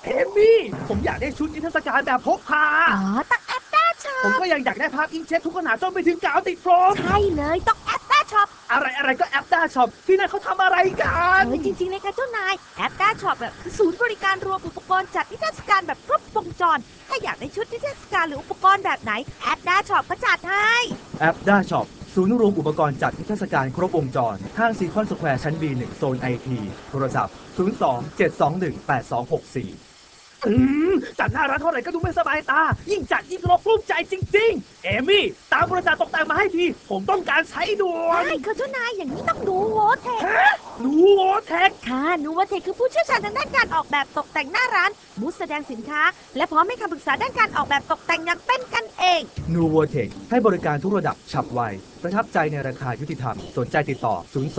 เอมี่ผมอยากได้ชุดนิทรรศการแบบพกพาอ๋อต้องแอปด้าช็อผมปก็ยังอยากได้ภาพอิงเช็ดทุกขนาดจนไปถึงกาวติดโฟมใช่เลยต้องแอปด้าช็อปอะไรก็แอปด้าช็อปที่นั่นเขาทำอะไรกันจริงๆเลยค่ะเจ้านายแอปด้าช็อปแบบคือศูนย์บริการรวมอุปกรณ์จัดนิทรรศการแบบครบวงจรถ้าอยากได้ชุดนิทรรศการหรืออุปกรณ์แบบไหนแอปด้าช็อปก็จัดให้แอปด้าช็อปศูนย์รวมอุปกรณ์จัดนิทรรศการครบวงจรห้างซีคอนสแควร์ชั้น B1 โซนไอทีโทรศัพท์02-721-8264จัดหน้าร้านเท่าไหร่ก็ดูไม่สบายตายิ่งจัดยิ่งรกลุ้มใจจริงๆเอมี่ตามบริษัทตกแต่งมาให้ทีผมต้องการใช้ด่วนได้ค่ะเจ้านายอย่างนี้ต้องดูโวเทคหนูโอเทคค่ะนูโวเทคคือผู้เชี่ยวชาญทางด้านการออกแบบตกแต่งหน้าร้านบูธแสดงสินค้าและพร้อมให้คำปรึกษาด้านการออกแบบตกแต่งอย่างเป็นกันเองนูโวเทคให้บริการทุกระดับฉับไวประทับใจในราคายุติธรรมสนใจติดต่อ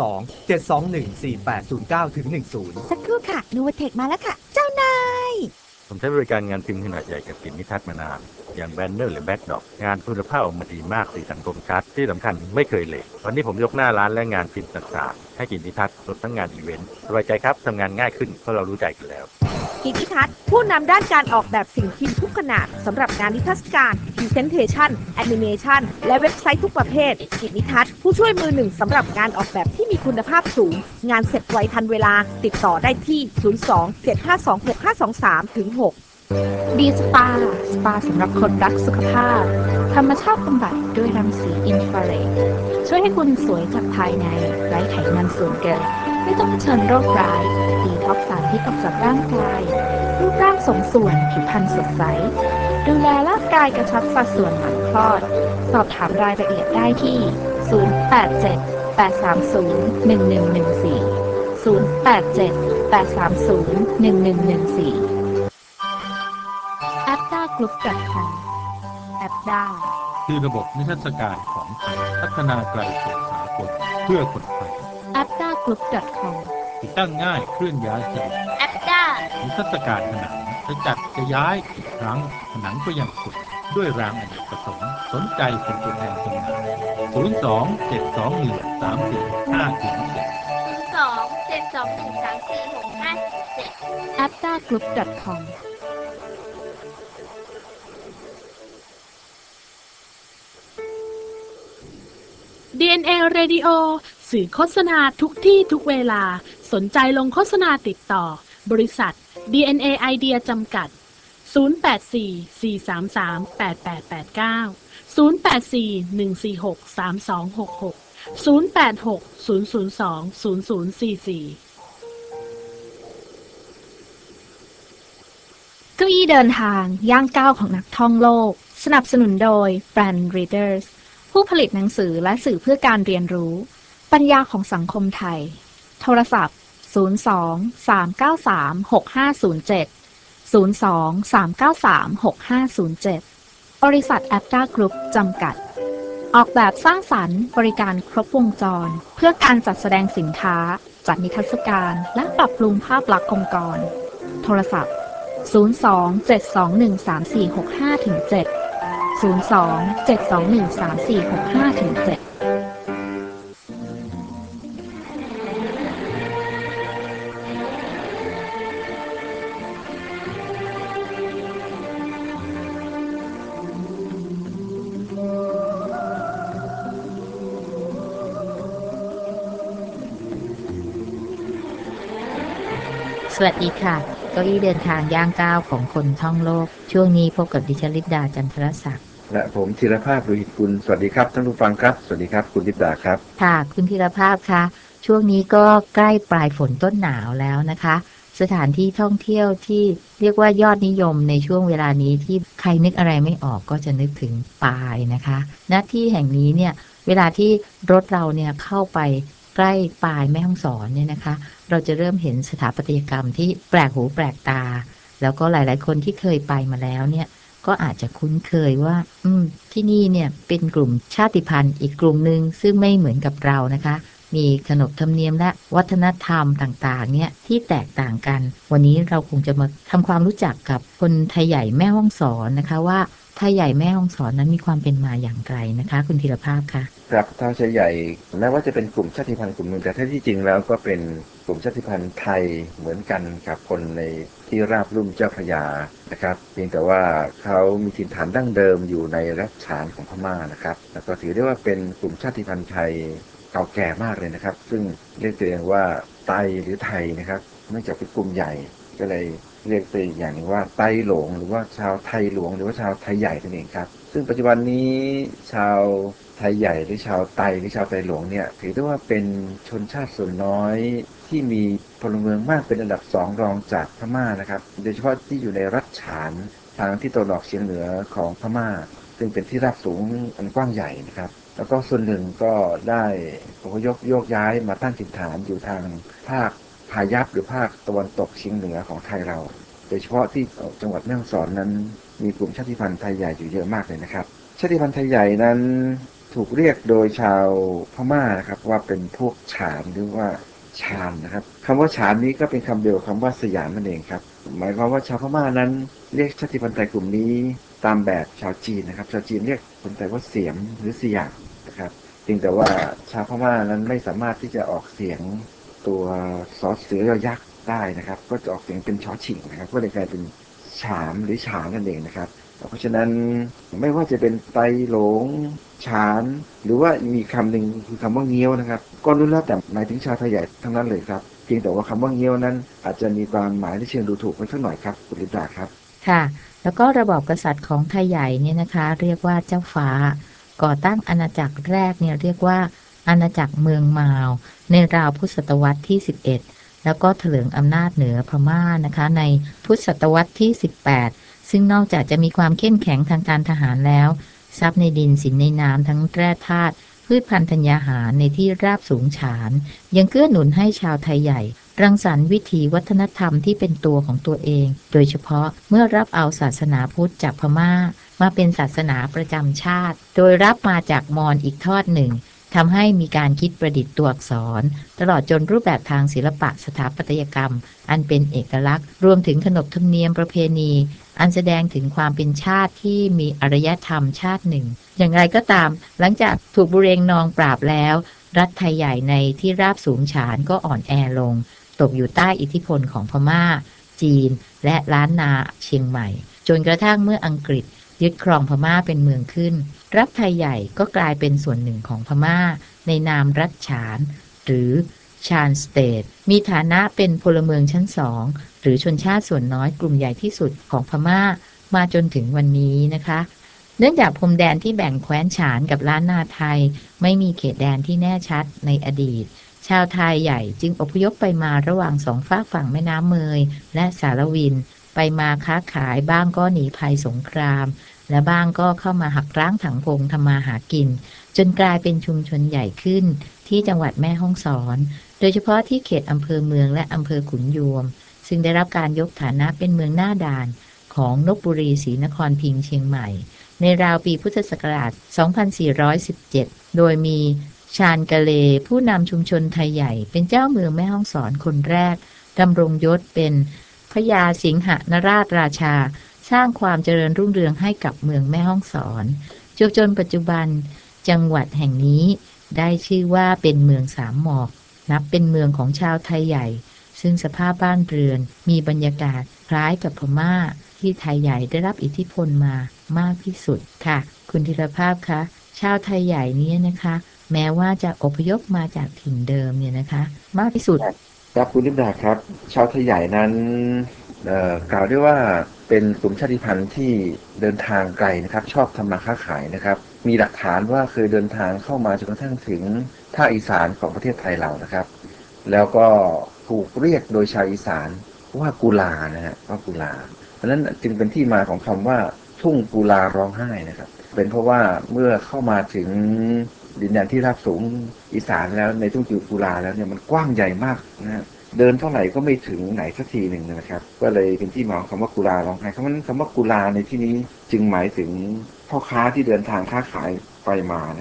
02-721-4809-10 สักครู่ค่ะนูโวเทคมาแล้วค่ะเจ้านายผมใช้บริการงานพิมพ์ขนาดใหญ่กับกลิ่นนิทัศน์มานานอย่างแบนเนอร์หรือแบ็กดรอปงานคุณภาพออกมาดีมากสีสันคมชัดที่สำคัญไม่เคยเหลววันนี้ผมยกหน้าร้านและงานพิมพ์ต่างๆให้กลิ่นนิทัศน์รวมทั้งงานอีเวนต์สบายใจครับทำงานง่ายขึ้นเพราะเรารู้ใจกันแล้วกิตติทัศน์ผู้นำด้านการออกแบบสิ่งพิมพ์ทุกขนาดสำหรับงานนิทรรศการพรีเซนเทชันแอนิเมชันและเว็บไซต์ทุกประเภทกิตติทัศน์ผู้ช่วยมือหนึ่งสำหรับงานออกแบบที่มีคุณภาพสูงงานเสร็จไวทันเวลาติดต่อได้ที่02-752-6523ถึง6 ดีสปาสปาสำหรับคนรักสุขภาพธรรมชาติบำบัดด้วยรังสีอินฟราเรดช่วยให้คุณสวยจากภายในไร้ไขมันส่วนเกินไม่ต้องเผชิญโรคร้ายดีท็อกซ์สารพิษออกจากร่างกายรูปร่างสมส่วนผิวพรรณสดใสดูแลร่างกายกระชับสัดส่วนหลังคลอดสอบถามรายละเอียดได้ที่0878301114 แอปด้ากรุ๊ป .com แอปด้าคือระบบนิทรรศการของไทยพัฒนาไกลสู่สากลเพื่อคนไทยแอปด้ากรุ๊ป .com ติดตั้งง่ายเคลื่อนย้ายสะดวกแอปด้านิทรรศการผนังจะจัดจะย้ายกี่ครั้งผนังก็ยังสวยด้วยรางอเนกประสงค์สนใจเป็นตัวแทนจำหน่าย02-721-3457 แอปด้ากรุ๊ป .com DNA Radio สื่อโฆษณาทุกที่ทุกเวลาสนใจลงโฆษณาติดต่อบริษัท DNA Idea จำกัด0844338889 0841463266 0860020044 เก้าอี้เดินทางย่างก้าวของนักท่องโลกสนับสนุนโดย Brand Readers ผู้ผลิตหนังสือและสื่อเพื่อการเรียนรู้ปัญญาของสังคมไทยโทรศัพท์02-393-6507 02-393-6507บริษัทแอปตากรุ๊ปจำกัดออกแบบสร้างสรรค์บริการครบวงจรเพื่อการจัดแสดงสินค้าจัดนิทรรศการและปรับปรุงภาพลักษณ์องค์กรโทรศัพท์02-721-3465-7 02-721-3465-7 สวัสดีค่ะเก้าอี้เดินทางย่างก้าวของคนท่องโลกช่วงนี้พบกับดิฉันลิปดาจันทรศักดิ์และผมธีรภาพโลหิตกุลสวัสดีครับท่านผู้ฟังครับสวัสดีครับคุณลิปดาครับค่ะคุณธีรภาพคะช่วงนี้ก็ใกล้ปลายฝนต้นหนาวแล้วนะคะสถานที่ท่องเที่ยวที่เรียกว่ายอดนิยมในช่วงเวลานี้ที่ใครนึกอะไรไม่ออกก็จะนึกถึงปายนะคะณที่แห่งนี้เนี่ยเวลาที่รถเราเนี่ยเข้าไปใกล้ปายแม่ฮ่องสอนเนี่ยนะคะเราจะเริ่มเห็นสถาปัตยกรรมที่แปลกหูแปลกตาแล้วก็หลายๆคนที่เคยไปมาแล้วเนี่ยก็อาจจะคุ้นเคยว่าที่นี่เนี่ยเป็นกลุ่มชาติพันธุ์อีกกลุ่มหนึ่งซึ่งไม่เหมือนกับเรานะคะมีขนบธรรมเนียมและวัฒนธรรมต่างๆเนี่ยที่แตกต่างกันวันนี้เราคงจะมาทำความรู้จักกับคนไทยใหญ่แม่ฮ่องสอนนะคะว่าไทยใหญ่แม่ฮ่องสอนนั้นมีความเป็นมาอย่างไรนะคะคุณธีรภาพคะครับชาวไทยใหญ่แม้ว่าจะเป็นกลุ่มชาติพันธุ์กลุ่มหนึ่งแต่แท้ที่จริงแล้วก็เป็นกลุ่มชาติพันธุ์ไทยเหมือนกันกับคนในที่ราบลุ่มเจ้าพระยานะครับเพียงแต่ว่าเขามีถิ่นฐานดั้งเดิมอยู่ในรัชฉานของพม่านะครับแล้วก็ถือได้ว่าเป็นกลุ่มชาติพันธุ์ไทยเก่าแก่มากเลยนะครับซึ่งเรียกตัวเองว่าไตหรือไทยนะครับเนื่องจากเป็นกลุ่มใหญ่ก็เลยเรียกตัวอย่างว่าไตหลงหรือว่าชาวไทยหลวงหรือว่าชาวไทยใหญ่นั่นเองครับซึ่งปัจจุบันนี้ชาวไทยใหญ่หรือชาวไตหรือชาวไตหลวงเนี่ยถือได้ว่าเป็นชนชาติส่วนน้อยที่มีพลเมืองมากเป็นอันดับสองรองจากพม่านะครับโดยเฉพาะที่อยู่ในรัฐฉานทางที่ตะวันออกเฉียงเหนือของพม่าซึ่งเป็นที่ราบสูงอันกว้างใหญ่นะครับแล้วก็ส่วนหนึ่งก็ได้อพยพโยกย้ายมาตั้งถิ่นฐานอยู่ทางภาคพายัพหรือภาคตะวันตกเฉียงเหนือของไทยเราโดยเฉพาะที่จังหวัดแม่ฮ่องสอนนั้นมีกลุ่มชาติพันธุ์ไทยใหญ่อยู่เยอะมากเลยนะครับชาติพันธุ์ไทยใหญ่นั้นถูกเรียกโดยชาวพม่านะครับว่าเป็นพวกฉานหรือว่าชานนะครับคำว่าฉานนี้ก็เป็นคำเดียวกับคำว่าสยามนั่นเองครับหมายความว่าชาวพม่านั้นเรียกชาติพันธุ์ไทยกลุ่มนี้ตามแบบชาวจีนนะครับชาวจีนเรียกคนไทยว่าเสียมหรือสยามนะครับเพียงแต่ว่าชาวพม่านั้นไม่สามารถที่จะออกเสียงตัวสอเสือยอยักษ์ได้นะครับก็จะออกเสียงเป็นชอชิงนะครับก็เลยกลายเป็นฉามหรือฉานนั่นเองนะครับเพราะฉะนั้นไม่ว่าจะเป็นไตหลงฉานหรือว่ามีคำหนึ่งคือคำว่าเงี้ยวนะครับก็รู้แล้วแต่หมายถึงชาวไทยใหญ่ทั้งนั้นเลยครับเพียงแต่ว่าคำว่าเงี้ยวนั้นอาจจะมีความหมายที่เชิงดูถูกไปสักหน่อยครับคุณลิดาครับค่ะแล้วก็ระบอบกษัตริย์ของไทยใหญ่เนี่ยนะคะเรียกว่าเจ้าฟ้าก่อตั้งอาณาจักรแรกเนี่ยเรียกว่าอาณาจักรเมืองมาวในราวพุทธศตวรรษที่11แล้วก็เถลิงอำนาจเหนือพม่านะคะในพุทธศตวรรษที่18ซึ่งนอกจากจะมีความเข้มแข็งทางการทหารแล้วทรัพย์ในดินสินในน้ำทั้งแร่ธาตุพืชพันธุ์ธัญญาหารในที่ราบสูงฉานยังเกื้อหนุนให้ชาวไทยใหญ่รังสรรค์วิถีวัฒนธรรมที่เป็นตัวของตัวเองโดยเฉพาะเมื่อรับเอาศาสนาพุทธจากพม่ามาเป็นศาสนาประจำชาติโดยรับมาจากมอญอีกทอดหนึ่งทำให้มีการคิดประดิษฐ์ตัวอักษรตลอดจนรูปแบบทางศิลปะสถาปัตยกรรมอันเป็นเอกลักษณ์รวมถึงขนบธรรมเนียมประเพณีอันแสดงถึงความเป็นชาติที่มีอารยธรรมชาติหนึ่งอย่างไรก็ตามหลังจากถูกบุเรงนองปราบแล้วรัฐไทยใหญ่ในที่ราบสูงฉานก็อ่อนแอลงตกอยู่ใต้อิทธิพลของพม่าจีนและล้านนาเชียงใหม่จนกระทั่งเมื่ออังกฤษยึดครองพม่าเป็นเมืองขึ้นรัฐไทยใหญ่ก็กลายเป็นส่วนหนึ่งของพม่าในนามรัฐฉานหรือชานสเตทมีฐานะเป็นพลเมืองชั้นสองหรือชนชาติส่วนน้อยกลุ่มใหญ่ที่สุดของพม่ามาจนถึงวันนี้นะคะเนื่องจากพรมแดนที่แบ่งแคว้นฉานกับล้านนาไทยไม่มีเขตแดนที่แน่ชัดในอดีตชาวไทยใหญ่จึงอพยพไปมาระหว่างสองฝากฝั่งแม่น้ำเมยและสารวินไปมาค้าขายบ้างก็หนีภัยสงครามและบ้างก็เข้ามาหักร้างถังพงทำมาหากินจนกลายเป็นชุมชนใหญ่ขึ้นที่จังหวัดแม่ฮ่องสอนโดยเฉพาะที่เขตอำเภอเมืองและอำเภอขุนยวมซึ่งได้รับการยกฐานะเป็นเมืองหน้าด่านของลพบุรีศรีนครพิงค์เชียงใหม่ในราวปีพุทธศักราช 2417 โดยมีชาญกะเลผู้นำชุมชนไทยใหญ่เป็นเจ้าเมืองแม่ฮ่องสอนคนแรกดำรงยศเป็นพญาสิงหนราชราชาสร้างความเจริญรุ่งเรืองให้กับเมืองแม่ฮ่องสอนจนปัจจุบันจังหวัดแห่งนี้ได้ชื่อว่าเป็นเมืองสามหมอกนับเป็นเมืองของชาวไทยใหญ่ซึ่งสภาพบ้านเรือนมีบรรยากาศคล้ายกับพม่าที่ไทยใหญ่ได้รับอิทธิพลมามากที่สุดค่ะคุณธีรภาพคะชาวไทยใหญ่นี้นะคะแม้ว่าจะอพยพมาจากถิ่นเดิมเนี่ยนะคะมากที่สุดครับคุณลิดาครับชาวไทยใหญ่นั้นกล่าวได้ว่าเป็นกลุ่มชาติพันธุ์ที่เดินทางไกลนะครับชอบทำมาค้าขายนะครับมีหลักฐานว่าเคยเดินทางเข้ามาจนกระทั่งถึงภาคอีสานของประเทศไทยเรานะครับแล้วก็ถูกเรียกโดยชาวอีสานว่ากุลานะฮะว่ากุลาเพราะฉะนั้นจึงเป็นที่มาของคำว่าทุ่งกุลาร้องไห้นะครับเป็นเพราะว่าเมื่อเข้ามาถึงดินแดนที่ราบสูงอีสานแล้วในทุ่งกุลาแล้วเนี่ยมันกว้างใหญ่มากนะฮะเดินเท่าไหร่ก็ไม่ถึงไหนสักทีหนึ่งนะครับก็เลยเป็นที่มาของคำว่ากุลาร้องไห้คำว่ากุลาในที่นี้จึงหมายถึงพ่อค้าที่เดินทางค้าขายไปมานะครับ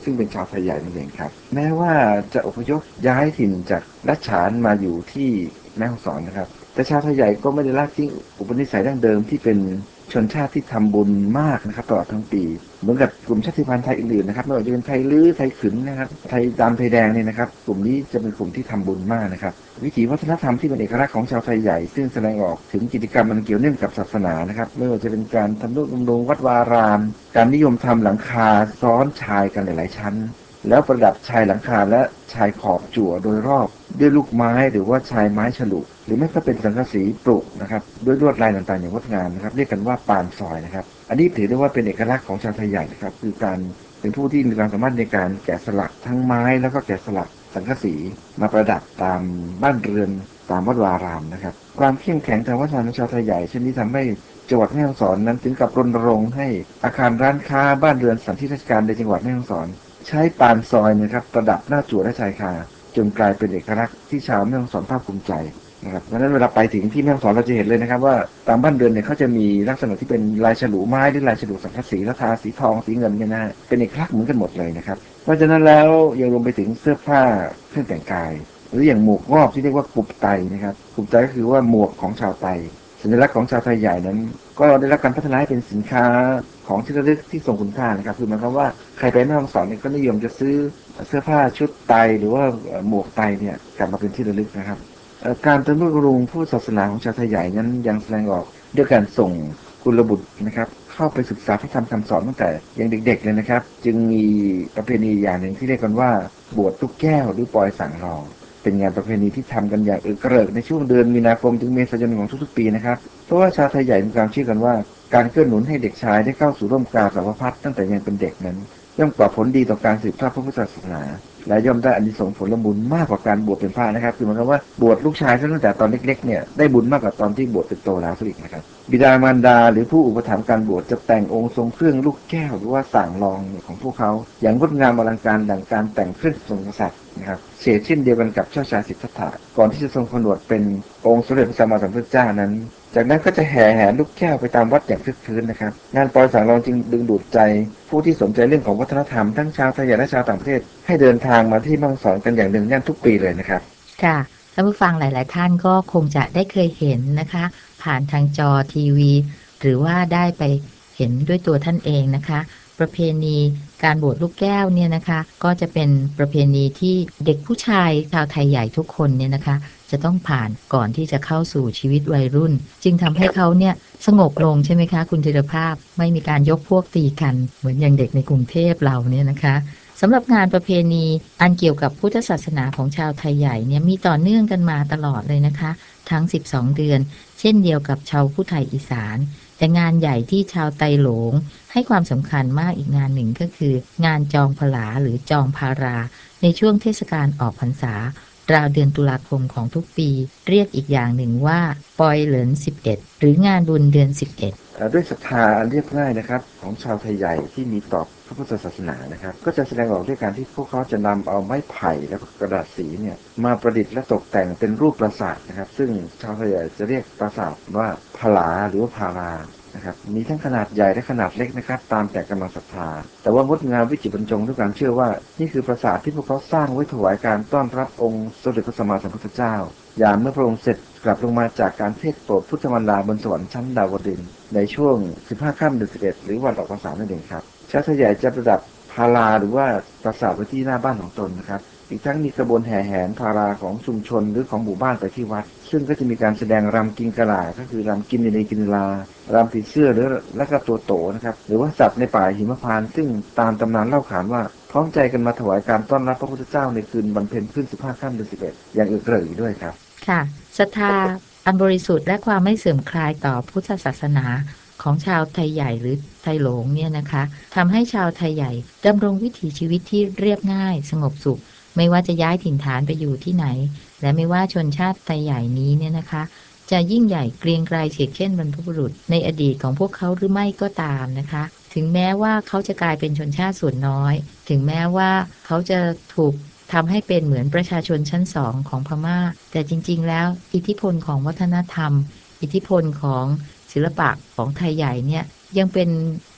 ซึ่งเป็นชาวไทยใหญ่นั่นเองครับแม้ว่าจะอพยพย้ายถิ่นจากรัชฉานมาอยู่ที่แม่ฮ่องสอนนะครับแต่ชาวไทยใหญ่ก็ไม่ได้ละทิ้งอุปนิสัยดั้งเดิมที่เป็นชนชาติที่ทำบุญมากนะครับตลอดทั้งปีเหมือนกับกลุ่มชาติพันธุ์ไทยอื่นๆนะครับไม่ว่าจะเป็นไทยลื้อไทยขึนนะครับไทยดำไทยแดงเนี่ยนะครับกลุ่มนี้จะเป็นกลุ่มที่ทำบุญมากนะครับวิถีวัฒนธรรมที่เป็นเอกลักษณ์ของชาวไทยใหญ่ซึ่งแสดงออกถึงกิจกรรมมันเกี่ยวเนื่องกับศาสนานะครับไม่ว่าจะเป็นการทำนุบำรุงวัดวารามการนิยมทำหลังคาซ้อนชายกันหลายๆชั้นแล้วประดับชายหลังคาและชายขอบจั่วโดยรอบด้วยลูกไม้หรือว่าชายไม้ฉลุหรือไม่ก็เป็นสังกะสีปลุกนะครับด้วยลวดลายต่างๆอย่างงดงามนะครับเรียกกันว่าปานซอยนะครับอันนี้ถือได้ว่าเป็นเอกลักษณ์ของชาวไทยใหญ่นะครับคือการเป็นผู้ที่มีความสามารถในการแกะสลักทั้งไม้แล้วก็แกะสลักสังกะสีมาประดับตามบ้านเรือนตามวัดวารามนะครับความเข้มแข็งทางวัฒนธรรมของชาวไทยใหญ่เช่นนี้ทำให้จังหวัดแม่ฮ่องสอนนั้นถึงกับรณรงค์ให้อาคารร้านค้าบ้านเรือนสถานที่ราชการในจังหวัดแม่ฮ่องสอนใช้ปานซอยนะครับประดับหน้าจั่วและชายคาจนกลายเป็นเอกลักษณ์ที่ชาวแม่ฮ่องสอนภาคภูมิใจนะครับเพราะฉะนั้นเวลาไปถึงที่แม่ฮ่องสอนเราจะเห็นเลยนะครับว่าตามบ้านเรือนเนี่ยเขาจะมีลักษณะที่เป็นลายฉลุไม้หรือลายฉลุสังกะสีและทาสีทองสีเงินเนี่ยนะเป็นเอกลักษณ์เหมือนกันหมดเลยนะครับเพราะฉะนั้นแล้วยังรวมไปถึงเสื้อผ้าเครื่องแต่งกายหรืออย่างหมวกงอบที่เรียกว่ากุบไตนะครับกุบไตก็คือว่าหมวกของชาวไตสัญลักษณ์ของชาวไทยใหญ่นั้นก็ได้รับการพัฒนาให้เป็นสินค้าของที่ระลึกที่ทรงคุณค่านะครับคือหมายความว่าใครไปแม่ฮ่องสอนเนี่ยก็นิยมจะซื้อเสื้อผ้าชุดไตหรือว่าหมวกไตเนี่ยกลับมาเป็นที่ระลึกนะครับการทำนุบำรุงผู้ศาสนาของชาวไทยใหญ่นั้นยังแสดงออกด้วยการส่งกุลบุตรนะครับเข้าไปศึกษาพระธรรมคำสอนตั้งแต่ยังเด็กๆเลยนะครับจึงมีประเพณีอย่างหนึ่งที่เรียกกันว่าบวชลูกแก้วหรือปอยสั่งรองเป็นงานประเพณีที่ทำกันอย่างอึกระเริกในช่วงเดือนมีนาคมถึงเมษายนของทุกๆปีนะครับเพราะว่าชาวไทยใหญ่มีความเชื่อกันว่าการเกื้อหนุนให้เด็กชายได้เข้าสู่ร่มกาสาวพัฒน์ตั้งแต่ยังเป็นเด็กนั้นย่อมก่อผลดีต่อการสืบทอดพระพุทธศาสนาและย่อมได้อานิสงส์ผลบุญมากกว่าการบวชเป็นพระนะครับคือหมายความว่าบวชลูกชายตั้งแต่ตอนเล็กๆเนี่ยได้บุญมากกว่าตอนที่บวชเป็นโตแล้วซะอีกนะครับบิดามารดาหรือผู้อุปถัมภ์การบวชจะแต่งองค์ทรงเครื่องลูกแก้วหรือว่าสั่งรองของพวกเขาอย่างงดงามอลังการดังการแต่งเครื่องทรงกษัตริย์นะครับเช่นเดียวกันกับเจ้าชายสิทธัตถะก่อนที่จะทรงผนวดเป็นองค์สมเด็จพระสัมมาสัมพุทธเจ้านั้นจากนั้นก็จะแห่แหนลูกแก้วไปตามวัดอย่างคึกคืนนะครับงานปอยสั่งรองจึงดึงดูดใจผู้ที่สนใจเรื่องของวัฒนธรรมทั้งชาวไทยและชาวต่างประเทศให้เดินทางมาที่แม่ฮ่องสอนกันอย่างเนืองแน่นทุกปีเลยนะครับค่ะท่านผู้ฟังหลายๆท่านก็คงจะได้เคยเห็นนะคะผ่านทางจอทีวีหรือว่าได้ไปเห็นด้วยตัวท่านเองนะคะประเพณีการบวชลูกแก้วเนี่ยนะคะก็จะเป็นประเพณีที่เด็กผู้ชายชาวไทยใหญ่ทุกคนเนี่ยนะคะจะต้องผ่านก่อนที่จะเข้าสู่ชีวิตวัยรุ่นจึงทำให้เขาเนี่ยสงบลงใช่ไหมคะคุณธีรภาพไม่มีการยกพวกตีกันเหมือนอย่างเด็กในกรุงเทพเราเนี่ยนะคะสำหรับงานประเพณีอันเกี่ยวกับพุทธศาสนาของชาวไทยใหญ่เนี่ยมีต่อเนื่องกันมาตลอดเลยนะคะทั้ง12เดือนเช่นเดียวกับชาวผู้ไทยอีสานแต่งานใหญ่ที่ชาวไตโหลงให้ความสำคัญมากอีกงานหนึ่งก็คืองานจองผลาหรือจองพาราในช่วงเทศกาลออกพรรษาราวเดือนตุลาคมของทุกปีเรียกอีกอย่างหนึ่งว่าปอยเหลิน11หรืองานบุญเดือน11 ด้วยศรัทธาอันเรียบง่ายนะครับของชาวไทยใหญ่ที่มีต่อพระพุทธศาสนานะครับก็จะแสดงออกด้วยการที่พวกเขาจะนำเอาไม้ไผ่และกระดาษสีเนี่ยมาประดิษฐ์และตกแต่งเป็นรูปปราสาทนะครับซึ่งชาวไทยใหญ่จะเรียกปราสาทว่าผลาหรือว่าพารานะครับมีทั้งขนาดใหญ่และขนาดเล็กนะครับตามแต่กำลังศรัทธาแต่ว่างดงามวิจิตรบรรจงด้วยการเชื่อว่านี่คือปราสาทที่พวกเขาสร้างไว้ถวายการต้อนรับองค์สมเด็จพระสัมมาสัมพุทธเจ้ายามเมื่อพระองค์เสร็จกลับลงมาจากการเทศโปรดพุทธมารดาบนสวรรค์ชั้นดาวดึงส์ในช่วง15ค่ำเดือน11หรือวันออกพรรษานั่นเองครับชาวไทยใหญ่จะประดับพาราหรือว่าปราสาทไว้ที่หน้าบ้านของตนนะครับอีกทั้งมีขบวนแห่แหนพาราของชุมชนหรือของหมู่บ้านไปที่วัดซึ่งก็จะมีการแสดงรำกินกะลาก็คือรำกินในกินลารำผีเสื้อหรือและก็ตัวโตนะครับหรือว่าสัตว์ในป่าหิมพานต์ซึ่งตามตำนานเล่าขานว่าพร้อมใจกันมาถวายการต้อนรับพระพุทธเจ้าในคืนวันเพ็ญขึ้น15ค่ำเดือน11อย่างอึกระหรี่ด้วยครับค่ะศรัทธาอันบริสุทธิ์และความไม่เสื่อมคลายต่อพุทธศาสนาของชาวไทยใหญ่หรือไทยโหลงเนี่ยนะคะทำให้ชาวไทยใหญ่ดำรงวิถีชีวิตที่เรียบง่ายสงบสุขไม่ว่าจะย้ายถิ่นฐานไปอยู่ที่ไหนและไม่ว่าชนชาติไทยใหญ่นี้เนี่ยนะคะจะยิ่งใหญ่เกรียงไกรเฉกเช่นบรรพบุรุษในอดีตของพวกเขาหรือไม่ก็ตามนะคะถึงแม้ว่าเขาจะกลายเป็นชนชาติส่วนน้อยถึงแม้ว่าเขาจะถูกทำให้เป็นเหมือนประชาชนชั้นสองของพม่าแต่จริงๆแล้วอิทธิพลของวัฒนธรรมอิทธิพลของศิลปะของไทยใหญ่เนี่ยยังเป็น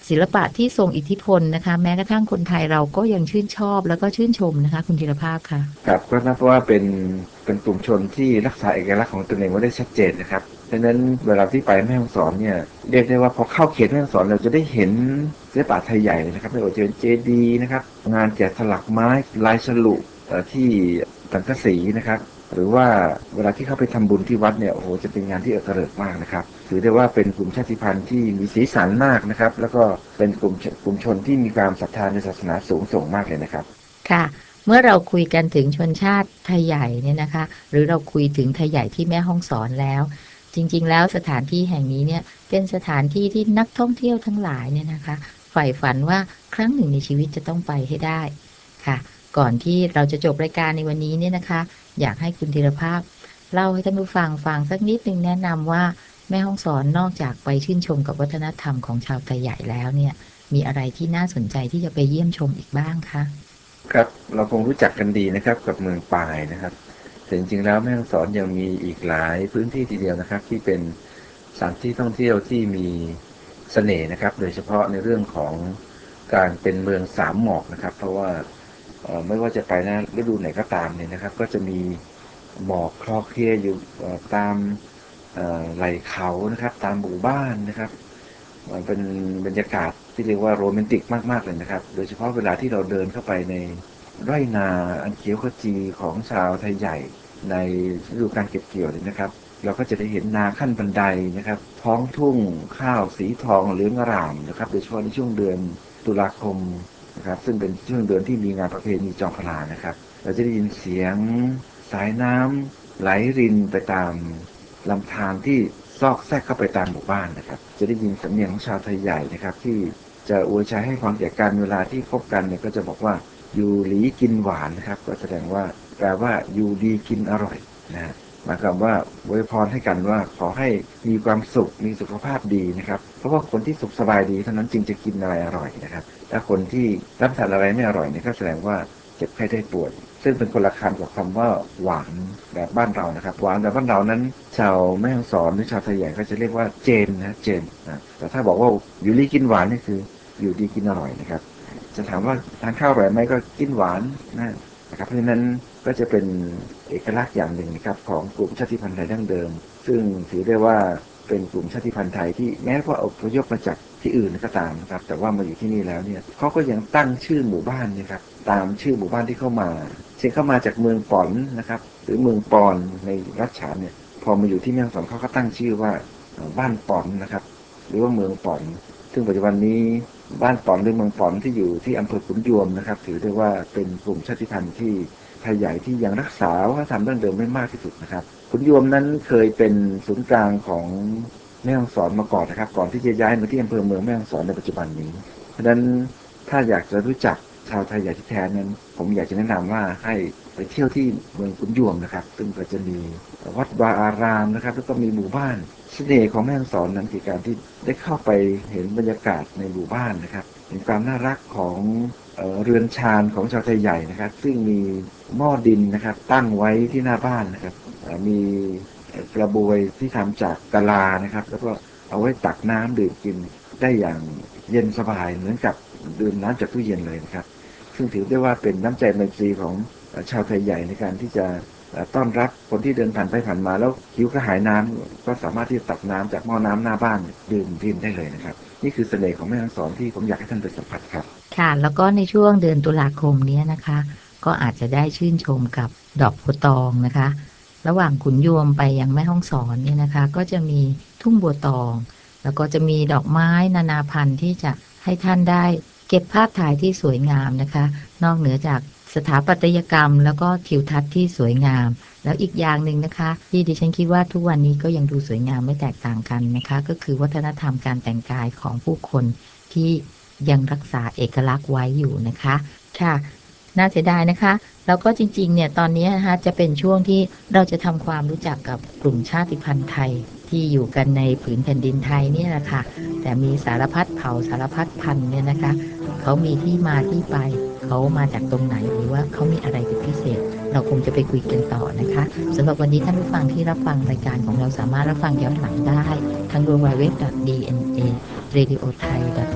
ศิลปะที่ทรงอิทธิพลนะคะแม้กระทั่งคนไทยเราก็ยังชื่นชอบแล้วก็ชื่นชมนะคะคุณธีรภาพค่ะครับก็นับว่าเป็นกลุ่มชนที่รักษาเอกลักษณ์ของตนเองไว้ได้ชัดเจนนะครับดังนั้นเวลาที่ไปแม่ฮ่องสอนเนี่ยเรียกได้ว่าพอเข้าเขตแม่ฮ่องสอนเราจะได้เห็นศิลปะไทยใหญ่เลยนะครับไม่ว่าจะเป็นเจดีย์นะครับงานแกะสลักไม้ลายฉลุที่สังกะสีนะครับหรือว่าเวลาที่เข้าไปทำบุญที่วัดเนี่ยโอ้โหจะเป็นงานที่เริกมากนะครับถือได้ว่าเป็นกลุ่มชาติพันธุ์ที่มีสีสันมากนะครับแล้วก็เป็นกลุ่มชนที่มีความศรัทธาในศาสนาสูงส่งมากเลยนะครับค่ะเมื่อเราคุยกันถึงชนชาติไทยใหญ่เนี่ยนะคะหรือเราคุยถึงไทยใหญ่ที่แม่ฮ่องสอนแล้วจริงๆแล้วสถานที่แห่งนี้เนี่ยเป็นสถานที่ที่นักท่องเที่ยวทั้งหลายเนี่ยนะคะใฝ่ฝันว่าครั้งหนึ่งในชีวิตจะต้องไปให้ได้ค่ะก่อนที่เราจะจบรายการในวันนี้เนี่ยนะคะอยากให้คุณธีรภาพเล่าให้ท่านผู้ฟังฟังสักนิดนึงแนะนำว่าแม่ฮ่องสอนนอกจากไปชื่นชมกับวัฒนธรรมของชาวไทยใหญ่แล้วเนี่ยมีอะไรที่น่าสนใจที่จะไปเยี่ยมชมอีกบ้างคะครับเราคงรู้จักกันดีนะครับกับเมืองปายนะครับแต่จริงๆแล้วแม่ฮ่องสอนยังมีอีกหลายพื้นที่ทีเดียวนะครับที่เป็นสถานที่ท่องเที่ยวที่มีเสน่ห์นะครับโดยเฉพาะในเรื่องของการเป็นเมืองสามหมอกนะครับเพราะว่าไม่ว่าจะไปนะฤดูไหนก็ตามเนี่ยนะครับก็จะมีหมอกคลอเคลียอยู่ตามไหล่เขานะครับตามหมู่บ้านนะครับเป็นบรรยากาศที่เรียกว่าโรแมนติกมากๆเลยนะครับโดยเฉพาะเวลาที่เราเดินเข้าไปในไร่นาอันเขียวขจีของชาวไทยใหญ่ในฤดูการเก็บเกี่ยวเลยนะครับเราก็จะได้เห็นนาขั้นบันไดนะครับท้องทุ่งข้าวสีทองเหลืองอร่ามนะครับโดยเฉพาะในช่วงเดือนตุลาคมนะครับซึ่งเป็นช่วงเดือนที่มีงานประเพณีจองพลานะครับเราจะได้ยินเสียงสายน้ำไหลรินไปตามลำธารที่ซอกแซกเข้าไปตามหมู่บ้านนะครับจะได้ยินสำเนียงของชาวไทยใหญ่นะครับที่จะอวยชัยให้ความแก่กันเวลาที่พบกันเนี่ยก็จะบอกว่าอยู่หลีกินหวานนะครับก็แสดงว่าแปลว่าอยู่ดีกินอร่อยนะหมายความว่าอวยพรให้กันว่าขอให้มีความสุขมีสุขภาพดีนะครับเพราะว่าคนที่สุขสบายดีเท่านั้นจึงจะกินอะไรอร่อยนะครับถ้าคนที่รับประทานอะไรไม่อร่อยเนี่ยก็แสดงว่าเจ็บไข้ได้ป่วยซึ่งเป็นคนละคำกับคำว่าหวานแบบบ้านเรานะครับหวานแบบบ้านเรานั้นชาวแม่ฮ่องสอนหรือชาวไทยใหญ่ก็จะเรียกว่าเจนนะเจนนะแต่ถ้าบอกว่าอยู่ดีกินหวานนี่คืออยู่ดีกินอร่อยนะครับจะถามว่าทานข้าวอร่อยไหมก็กินหวานนะครับเพราะฉะนั้นก็จะเป็นเอกลักษณ์อย่างหนึ่งนะครับของกลุ่มชาติพันธุ์ไทยดั้งเดิมซึ่งถือได้ว่าเป็นกลุ่มชาติพันธุ์ไทยที่แม้ว่าอพยพมาจากที่อื่นก็ตามนะครับแต่ว่ามาอยู่ที่นี่แล้วเนี่ยเขาก็ยังตั้งชื่อหมู่บ้านนะครับตามชื่อหมู่บ้านที่เข้ามาเช่นเข้ามาจากเมืองป๋อนนะครับหรือเมืองปอนในรัชฉานเนี่ยพอมาอยู่ที่แม่ฮ่องสอนเขาก็ตั้งชื่อว่าบ้านป๋อนนะครับหรือว่าเมืองป๋อนซึ่งปัจจุบันนี้บ้านป๋อนหรือเมืองป๋อนที่อยู่ที่อำเภอขุนยวมนะครับถือได้ว่าเป็นกลุ่มชาติพันธุ์ที่ไทยใหญ่ที่ยังรักษาวัฒนธรรมดั้งเดิมไม่มากที่สุดนะครับขุนยวมนั้นเคยเป็นศูนย์กลางของแม่ฮ่องสอนมาก่อนนะครับก่อนที่จะย้ายมาที่อำเภอเมืองแม่ฮ่องสอนในปัจจุบันนี้เพราะฉะนั้นถ้าอยากจะรู้จักชาวไทยใหญ่ที่แท้นั้นผมอยากจะแนะนำว่าให้ไปเที่ยวที่เมืองขุนยวมนะครับซึ่งก็จะมีวัดวาอารามนะครับแล้วก็มีหมู่บ้านเสน่ห์ของแม่ฮ่องสอนนั้นคือการที่ได้เข้าไปเห็นบรรยากาศในหมู่บ้านนะครับเห็นความน่ารักของเรือนชานของชาวไทยใหญ่นะครับซึ่งมีหม้อดินนะครับตั้งไว้ที่หน้าบ้านนะครับมีกระบวยที่ทำจากกะลานะครับแล้วก็เอาไว้ตักน้ำดื่มกินได้อย่างเย็นสบายเหมือนกับดื่มน้ำจากตู้เย็นเลยนะครับซึ่งถือได้ว่าเป็นน้ำใจไมตรีของชาวไทยใหญ่ในการที่จะต้อนรับคนที่เดินผ่านไปผ่านมาแล้วหิวกระหายน้ำก็สามารถที่จะตักน้ำจากหม้อน้ำหน้าบ้านดื่มได้เลยนะครับนี่คือเสน่ห์ของแม่ฮ่องสอนที่ผมอยากให้ท่านไปสัมผัสครับค่ะแล้วก็ในช่วงเดือนตุลาคมนี้นะคะก็อาจจะได้ชื่นชมกับดอกโพธิ์ตองนะคะระหว่างขุนยวมไปยังแม่ฮ่องสอนเนี่ยนะคะก็จะมีทุ่งบัวตองแล้วก็จะมีดอกไม้นานาพันธุ์ที่จะให้ท่านได้เก็บภาพถ่ายที่สวยงามนะคะนอกเหนือจากสถาปัตยกรรมแล้วก็ทิวทัศน์ที่สวยงามแล้วอีกอย่างหนึ่งนะคะที่ดิฉันคิดว่าทุกวันนี้ก็ยังดูสวยงามไม่แตกต่างกันนะคะก็คือวัฒนธรรมการแต่งกายของผู้คนที่ยังรักษาเอกลักษณ์ไว้อยู่นะคะค่ะน่าเสียดายนะคะแล้วก็จริงๆเนี่ยตอนนี้นะคะจะเป็นช่วงที่เราจะทำความรู้จักกับกลุ่มชาติพันธุ์ไทยที่อยู่กันในผืนแผ่นดินไทยเนี่ยแหละค่ะแต่มีสารพัดเผ่าสารพัดพันธุ์เนี่ยนะคะเขามีที่มาที่ไปเขามาจากตรงไหนหรือว่าเขามีอะไรเป็นพิเศษเราคงจะไปคุยกันต่อนะคะสำหรับวันนี้ท่านผู้ฟังที่รับฟังรายการของเราสามารถรับฟังย้อนหลังได้ทาง www.dnaradiothai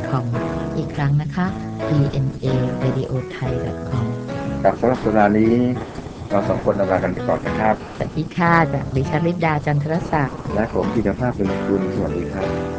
com อีกครั้งนะคะ dnaradiothai.com ครับสำหรับสัปดาห์นี้เราสองคนลากันไปก่อนนะครับสวัสดีค่ะจากดิฉันฤทธาจันทรศักดิ์และผมธีรภาพเป็นกุลสวัสดีครับ